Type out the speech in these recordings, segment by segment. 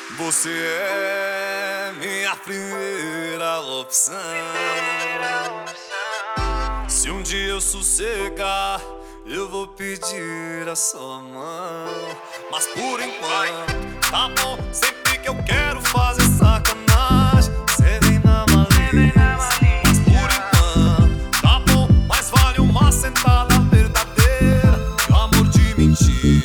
Você é minha primeira opção. Se um dia eu sossegar, eu vou pedir a sua mão. Mas por enquanto, tá bom. Sempre que eu quero fazer sacanagem, cê vem na malícia. Mas por enquanto, tá bom. Mas vale uma sentada verdadeira que o amor de mentira.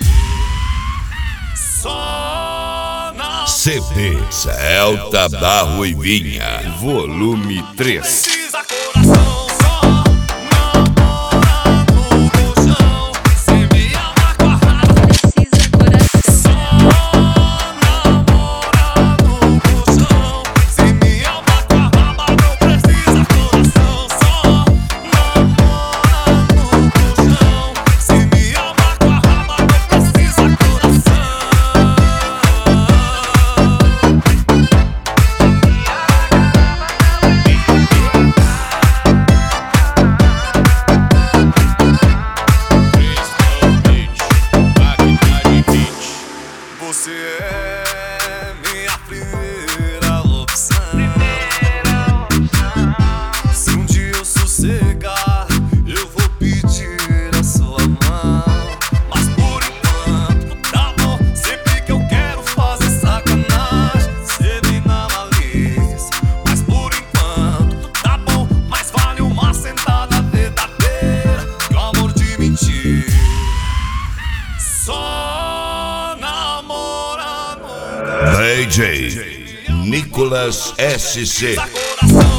Só na CD Celta da Ruivinha, volume 3. precisa coração, só namora no colchão. Cê me ama com a raiva. Precisa coração. Só namora no colchão. Cê me ama com a raba, não precisa coração. Só namora no colchão. Cê me ama com a raba, não precisa coração. Você é minha primeira opção. Se um dia eu sossegar, eu vou pedir a sua mão. Mas por enquanto, tá bom. Sempre que eu quero fazer sacanagem, cê vem na malícia. Mas por enquanto, tá bom. Mas vale uma sentada verdadeira que o amor de mentira. Só namora no DJ Nicolas SC. coração.